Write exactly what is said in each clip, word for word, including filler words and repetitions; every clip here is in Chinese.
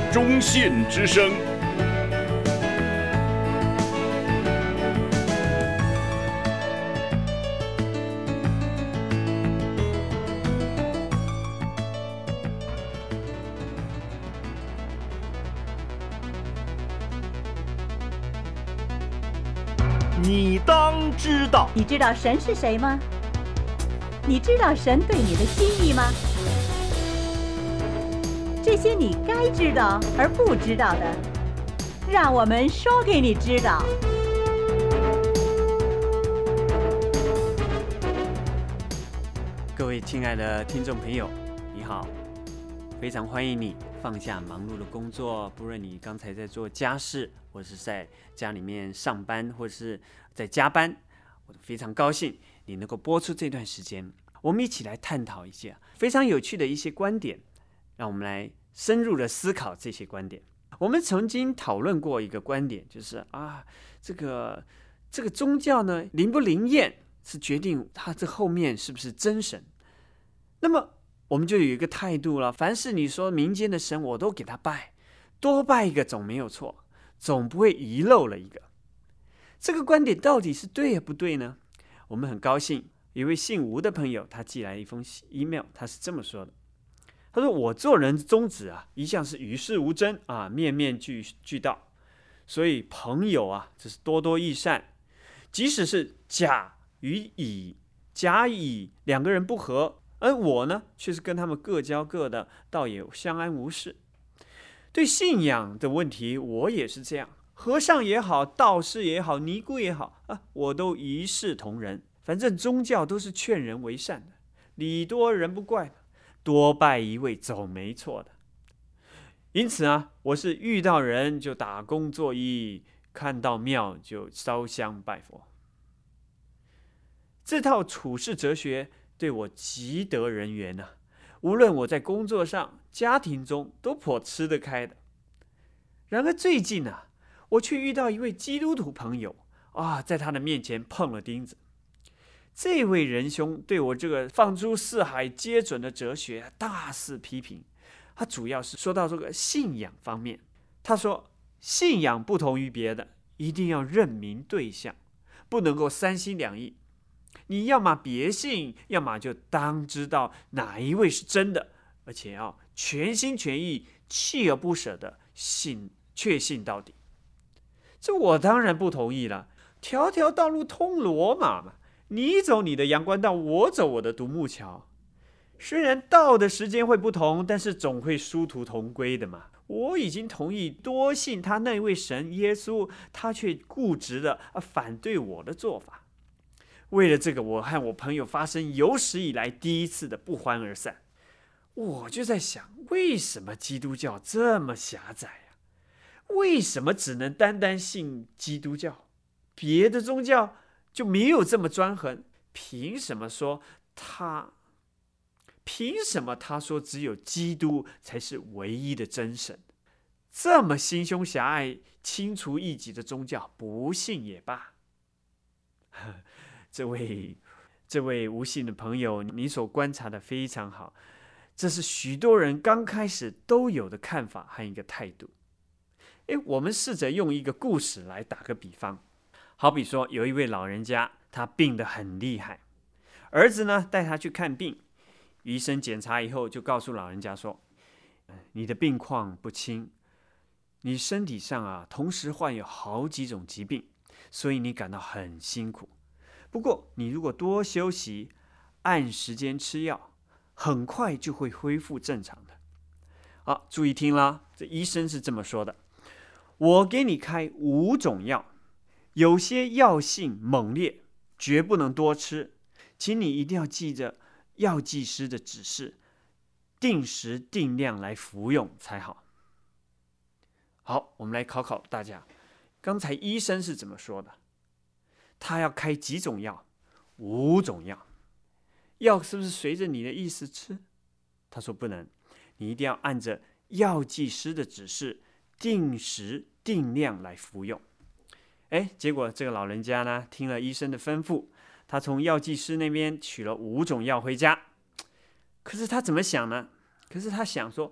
中信之声。你当知道。 你知道神是谁吗？你知道神对你的心意吗？这些你该知道而不知道的，让我们说给你知道。 各位亲爱的听众朋友，你好，非常欢迎你放下忙碌的工作，不论你刚才在做家事，或是在家里面上班，或是在加班，我都非常高兴你能够播出这段时间，我们一起来探讨一下非常有趣的一些观点，让我们来深入的思考这些观点。我们曾经讨论过一个观点，就是啊，这个这个宗教呢灵不灵验，是决定它这后面是不是真神。那么我们就有一个态度了，凡是你说民间的神，我都给他拜，多拜一个总没有错，总不会遗漏了一个。这个观点到底是对也不对呢？我们很高兴，有一位姓吴的朋友，他寄来一封 email， 他是这么说的。他说：“我做人的宗旨啊，一向是与世无争啊，面面俱俱到。所以朋友啊，这是多多益善。即使是甲与乙、甲乙两个人不和，而我呢，却是跟他们各交各的，倒也相安无事。对信仰的问题，我也是这样。和尚也好，道士也好，尼姑也好啊，我都一视同仁。反正宗教都是劝人为善的，礼多人不怪。”多拜一位总没错的。因此啊，我是遇到人就打躬作揖，看到庙就烧香拜佛。这套处世哲学对我极得人缘啊，无论我在工作上、家庭中都颇吃得开的。然而最近啊，我却遇到一位基督徒朋友啊，在他的面前碰了钉子。这位仁兄对我这个放诸四海皆准的哲学大肆批评，他主要是说到这个信仰方面。他说，信仰不同于别的，一定要认明对象，不能够三心两意。你要么别信，要么就当知道哪一位是真的，而且要全心全意、锲而不舍的信，确信到底。这我当然不同意了，条条道路通罗马嘛。你走你的阳关道，我走我的独木桥。虽然道的时间会不同，但是总会殊途同归的嘛。我已经同意多信他那位神耶稣，他却固执的反对我的做法。为了这个，我和我朋友发生有史以来第一次的不欢而散。我就在想，为什么基督教这么狭窄啊？为什么只能单单信基督教，别的宗教就没有这么专横？凭什么说他？凭什么他说只有基督才是唯一的真神？这么心胸狭隘、清除异己的宗教，不信也罢。这位这位无信的朋友，你所观察的非常好，这是许多人刚开始都有的看法和一个态度。诶，我们试着用一个故事来打个比方。好比说，有一位老人家，他病得很厉害，儿子呢带他去看病，医生检查以后就告诉老人家说：“你的病况不轻，你身体上啊同时患有好几种疾病，所以你感到很辛苦。不过你如果多休息，按时间吃药，很快就会恢复正常的。”好，注意听啦，这医生是这么说的：“我给你开五种药。有些药性猛烈，绝不能多吃，请你一定要记着药剂师的指示，定时定量来服用才好。”好，我们来考考大家，刚才医生是怎么说的？他要开几种药？五种药。药是不是随着你的意思吃？他说不能，你一定要按着药剂师的指示，定时定量来服用。哎，结果这个老人家呢，听了医生的吩咐，他从药剂师那边取了五种药回家。可是他怎么想呢？可是他想说，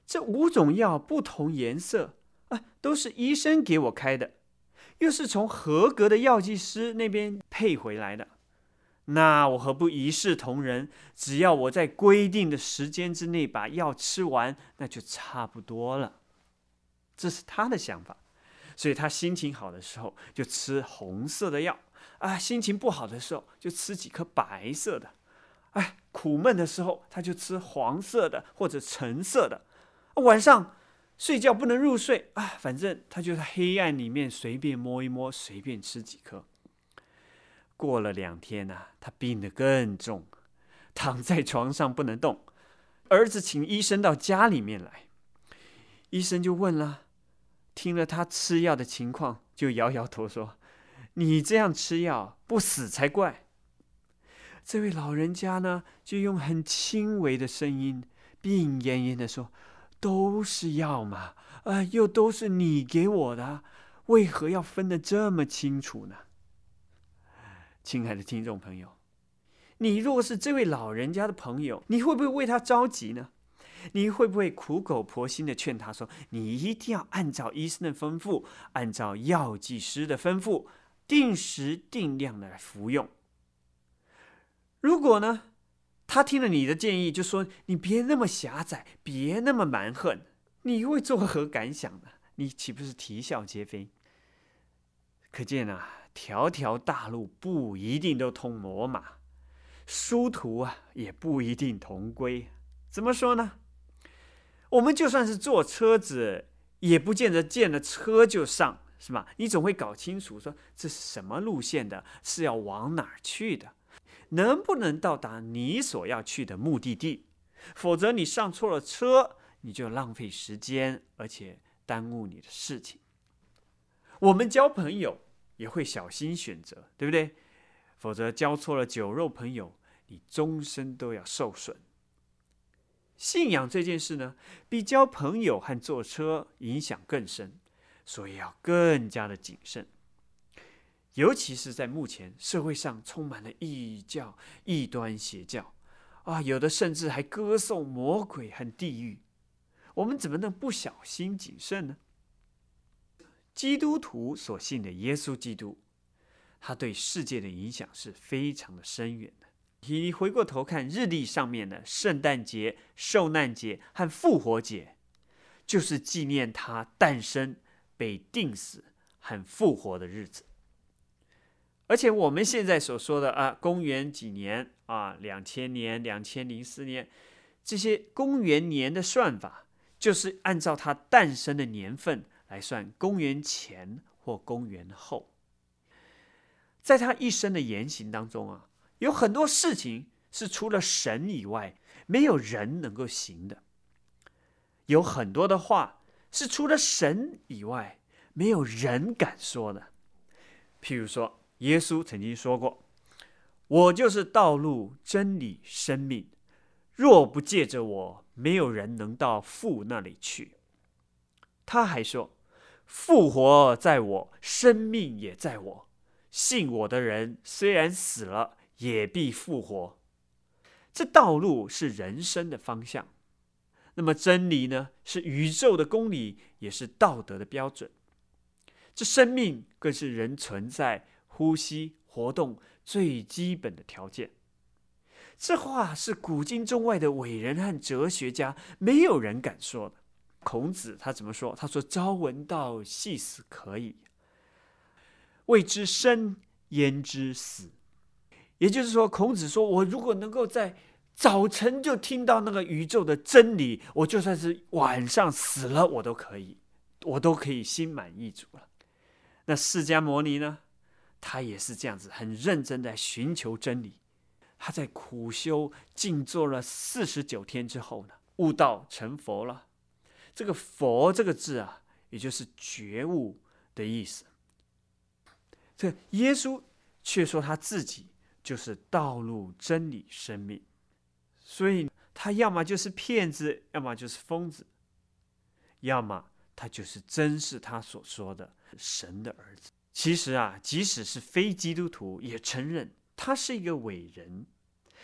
这五种药不同颜色啊，都是医生给我开的，又是从合格的药剂师那边配回来的。那我何不一视同仁？只要我在规定的时间之内把药吃完，那就差不多了。这是他的想法。所以他心情好的时候就吃红色的药啊，心情不好的时候就吃几颗白色的。哎，苦闷的时候他就吃黄色的或者橙色的。晚上睡觉不能入睡啊，反正他就在黑暗里面随便摸一摸，随便吃几颗。过了两天啊，他病得更重，躺在床上不能动。儿子请医生到家里面来，医生就问了，听了他吃药的情况，就摇摇头说：“你这样吃药，不死才怪。”这位老人家呢，就用很轻微的声音，病恹恹的说：“都是药嘛，呃，又都是你给我的，为何要分得这么清楚呢？”亲爱的听众朋友，你若是这位老人家的朋友，你会不会为他着急呢？你会不会苦口婆心的劝他说：“你一定要按照医生的吩咐，按照药剂师的吩咐，定时定量的来服用？”如果呢，他听了你的建议，就说：“你别那么狭窄，别那么蛮横。”你会作何感想呢？你岂不是啼笑皆非？可见啊，条条大路不一定都通罗马，殊途啊也不一定同归。怎么说呢？我们就算是坐车子，也不见得见了车就上，是吧？你总会搞清楚说这是什么路线的，是要往哪儿去的，能不能到达你所要去的目的地。否则你上错了车，你就浪费时间，而且耽误你的事情。我们交朋友也会小心选择，对不对？否则交错了酒肉朋友，你终身都要受损。信仰这件事呢，比交朋友和坐车影响更深，所以要更加的谨慎。尤其是在目前社会上充满了异教、异端邪教啊，有的甚至还歌颂魔鬼和地狱，我们怎么能不小心谨慎呢？基督徒所信的耶稣基督，他对世界的影响是非常的深远的。你回过头看日历上面的圣诞节、受难节和复活节，就是纪念他诞生、被钉死和复活的日子。而且我们现在所说的啊，公元几年啊，两千年、两千零四年，这些公元年的算法，就是按照他诞生的年份来算公元前或公元后。在他一生的言行当中啊，有很多事情是除了神以外，没有人能够行的。有很多的话是除了神以外，没有人敢说的。譬如说，耶稣曾经说过：“我就是道路、真理、生命，若不借着我，没有人能到父那里去。”他还说：“复活在我，生命也在我。信我的人，虽然死了，也必复活。”这道路是人生的方向，那么真理呢，是宇宙的公理，也是道德的标准。这生命更是人存在、呼吸、活动最基本的条件。这话是古今中外的伟人和哲学家没有人敢说的。孔子他怎么说？他说：“朝闻道，夕死可矣。谓之生，焉知死？”也就是说，孔子说，我如果能够在早晨就听到那个宇宙的真理，我就算是晚上死了，我都可以，我都可以心满意足了。那释迦牟尼呢？他也是这样子，很认真在寻求真理。他在苦修静坐了四十九天之后呢，悟道成佛了。这个佛这个字啊，也就是觉悟的意思。这耶稣却说他自己就是道路、真理、生命，所以他要么就是骗子，要么就是疯子，要么他就是真是他所说的神的儿子。其实啊，即使是非基督徒也承认他是一个伟人，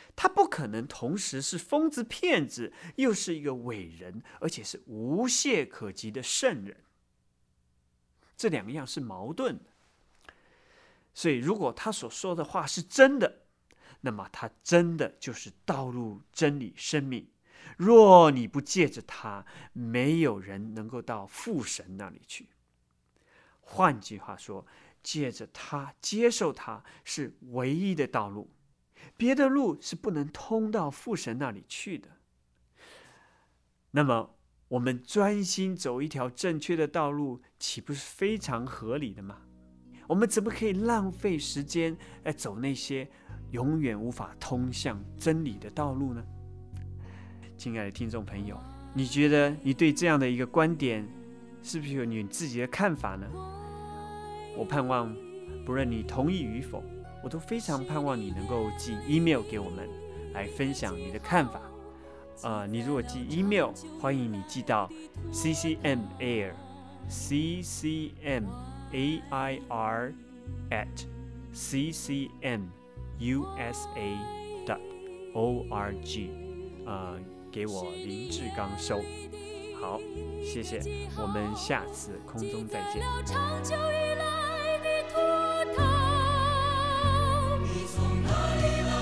他不可能同时是疯子骗子，又是一个伟人，而且是无懈可击的圣人。这两样是矛盾的。所以如果他所说的话是真的，那么他真的就是道路、真理、生命。若你不借着他，没有人能够到父神那里去。换句话说，借着他，接受他是唯一的道路，别的路是不能通到父神那里去的。那么我们专心走一条正确的道路，岂不是非常合理的吗？我们怎么可以浪费时间来走那些永远无法通向真理的道路呢？亲爱的听众朋友，你觉得你对这样的一个观点是不是有你自己的看法呢？我盼望不论你同意与否，我都非常盼望你能够寄 email 给我们，来分享你的看法。呃，你如果寄 email， 欢迎你寄到 c c m air c c m a i r at c c m u s a dot org， 呃，给我林志刚收。好，谢谢，我们下次空中再见。长久以来的拖沓，你从哪里来？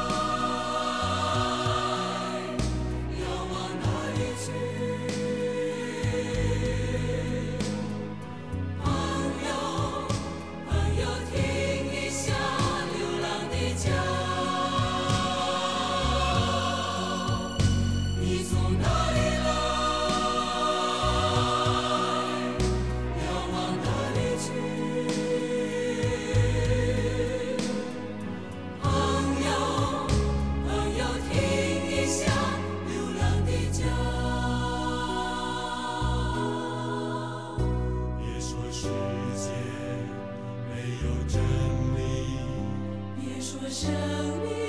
要往哪里去？朋友，朋友，听一下流浪的家。你从哪里来？生命